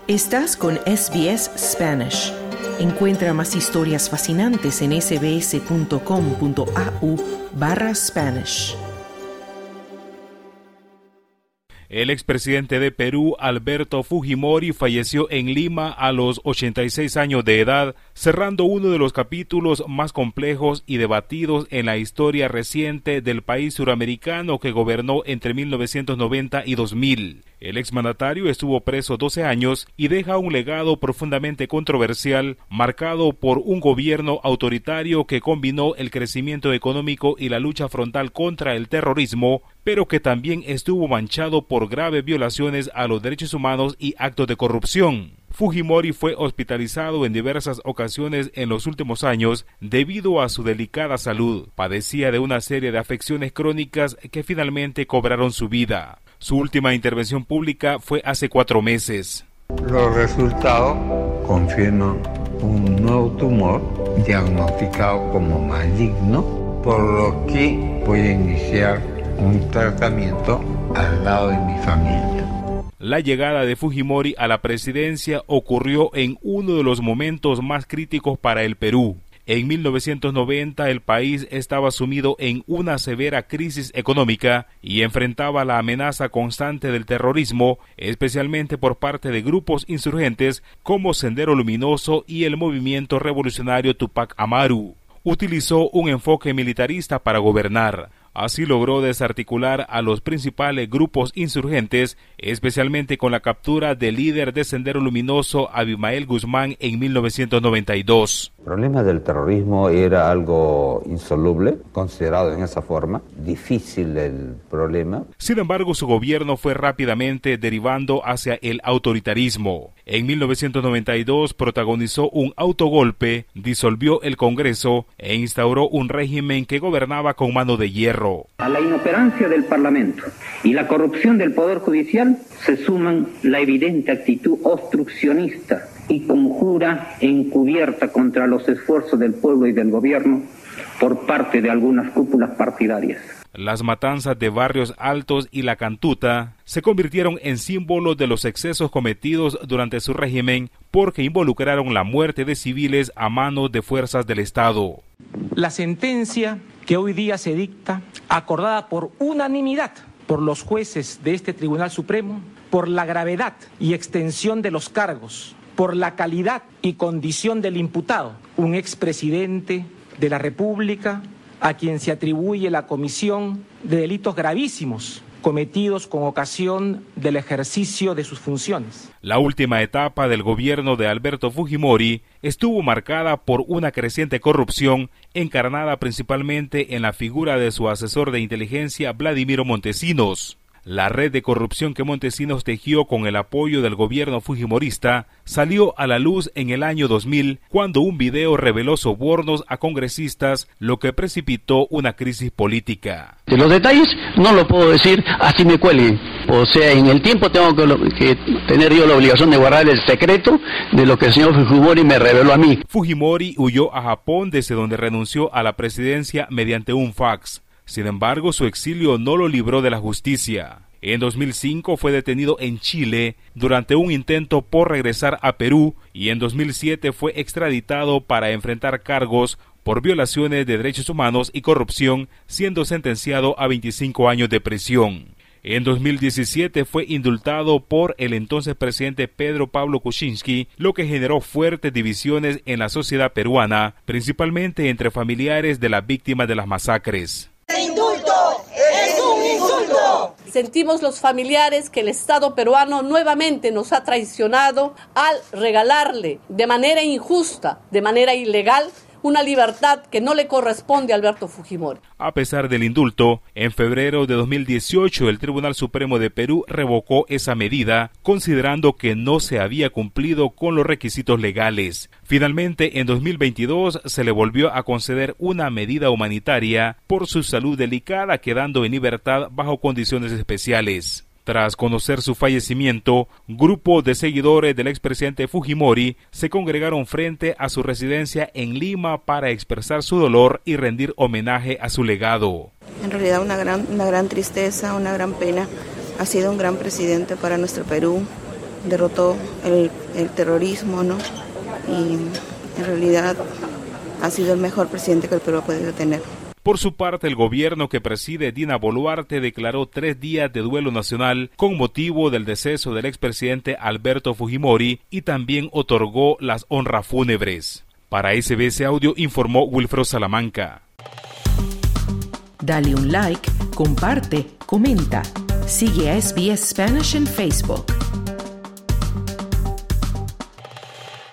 Estás con SBS Spanish. Encuentra más historias fascinantes en sbs.com.au/Spanish. El expresidente de Perú, Alberto Fujimori, falleció en Lima a los 86 años de edad, cerrando uno de los capítulos más complejos y debatidos en la historia reciente del país suramericano que gobernó entre 1990 y 2000. El exmandatario estuvo preso 12 años y deja un legado profundamente controversial, marcado por un gobierno autoritario que combinó el crecimiento económico y la lucha frontal contra el terrorismo, pero que también estuvo manchado por graves violaciones a los derechos humanos y actos de corrupción. Fujimori fue hospitalizado en diversas ocasiones en los últimos años debido a su delicada salud. Padecía de una serie de afecciones crónicas que finalmente cobraron su vida. Su última intervención pública fue hace 4 meses. Los resultados confirman un nuevo tumor diagnosticado como maligno, por lo que voy a iniciar un tratamiento al lado de mi familia. La llegada de Fujimori a la presidencia ocurrió en uno de los momentos más críticos para el Perú. En 1990 el país estaba sumido en una severa crisis económica y enfrentaba la amenaza constante del terrorismo, especialmente por parte de grupos insurgentes como Sendero Luminoso y el movimiento revolucionario Tupac Amaru. Utilizó un enfoque militarista para gobernar. Así logró desarticular a los principales grupos insurgentes, especialmente con la captura del líder de Sendero Luminoso, Abimael Guzmán, en 1992. El problema del terrorismo era algo insoluble, considerado en esa forma, difícil el problema. Sin embargo, su gobierno fue rápidamente derivando hacia el autoritarismo. En 1992 protagonizó un autogolpe, disolvió el Congreso e instauró un régimen que gobernaba con mano de hierro. A la inoperancia del Parlamento y la corrupción del Poder Judicial se suman la evidente actitud obstruccionista y conjura encubierta contra los esfuerzos del pueblo y del gobierno por parte de algunas cúpulas partidarias. Las matanzas de Barrios Altos y La Cantuta se convirtieron en símbolos de los excesos cometidos durante su régimen porque involucraron la muerte de civiles a manos de fuerzas del Estado. La sentencia que hoy día se dicta, acordada por unanimidad por los jueces de este Tribunal Supremo, por la gravedad y extensión de los cargos, por la calidad y condición del imputado, un expresidente de la República a quien se atribuye la comisión de delitos gravísimos cometidos con ocasión del ejercicio de sus funciones. La última etapa del gobierno de Alberto Fujimori estuvo marcada por una creciente corrupción encarnada principalmente en la figura de su asesor de inteligencia Vladimiro Montesinos. La red de corrupción que Montesinos tejió con el apoyo del gobierno fujimorista salió a la luz en el año 2000 cuando un video reveló sobornos a congresistas, lo que precipitó una crisis política. De los detalles no lo puedo decir así me cuelguen. O sea, en el tiempo tengo que tener yo la obligación de guardar el secreto de lo que el señor Fujimori me reveló a mí. Fujimori huyó a Japón desde donde renunció a la presidencia mediante un fax. Sin embargo, su exilio no lo libró de la justicia. En 2005 fue detenido en Chile durante un intento por regresar a Perú y en 2007 fue extraditado para enfrentar cargos por violaciones de derechos humanos y corrupción, siendo sentenciado a 25 años de prisión. En 2017 fue indultado por el entonces presidente Pedro Pablo Kuczynski, lo que generó fuertes divisiones en la sociedad peruana, principalmente entre familiares de las víctimas de las masacres. ¡El indulto es un insulto! Sentimos los familiares que el Estado peruano nuevamente nos ha traicionado al regalarle de manera injusta, de manera ilegal, una libertad que no le corresponde a Alberto Fujimori. A pesar del indulto, en febrero de 2018 el Tribunal Supremo de Perú revocó esa medida, considerando que no se había cumplido con los requisitos legales. Finalmente, en 2022 se le volvió a conceder una medida humanitaria por su salud delicada, quedando en libertad bajo condiciones especiales. Tras conocer su fallecimiento, grupos de seguidores del expresidente Fujimori se congregaron frente a su residencia en Lima para expresar su dolor y rendir homenaje a su legado. En realidad una gran tristeza, una gran pena. Ha sido un gran presidente para nuestro Perú. derrotó el terrorismo, ¿no? Y en realidad ha sido el mejor presidente que el Perú ha podido tener. Por su parte, el gobierno que preside Dina Boluarte declaró 3 días de duelo nacional con motivo del deceso del expresidente Alberto Fujimori y también otorgó las honras fúnebres. Para SBS Audio informó Wilfredo Salamanca. Dale un like, comparte, comenta. Sigue a SBS Spanish en Facebook.